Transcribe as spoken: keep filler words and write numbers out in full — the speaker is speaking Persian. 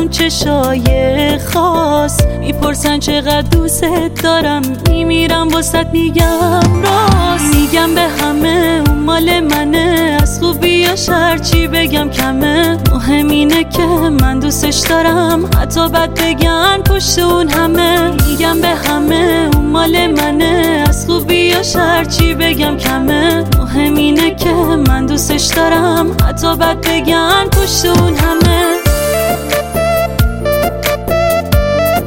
اون چشای خاص، میپرسن چقدر دوست دارم، میمیرم واسط میگم راست. میگم به همه اون مال منه، از خوبی یا شر چی بگم کمه. مهم اینه که من دوستش دارم، حتی بد بگن پشت اون همه. میگم به همه اون مال منه، از خوبی یا شر چی بگم کمه. مهم اینه که من دوستش دارم، حتی بد بگن پشت اون همه.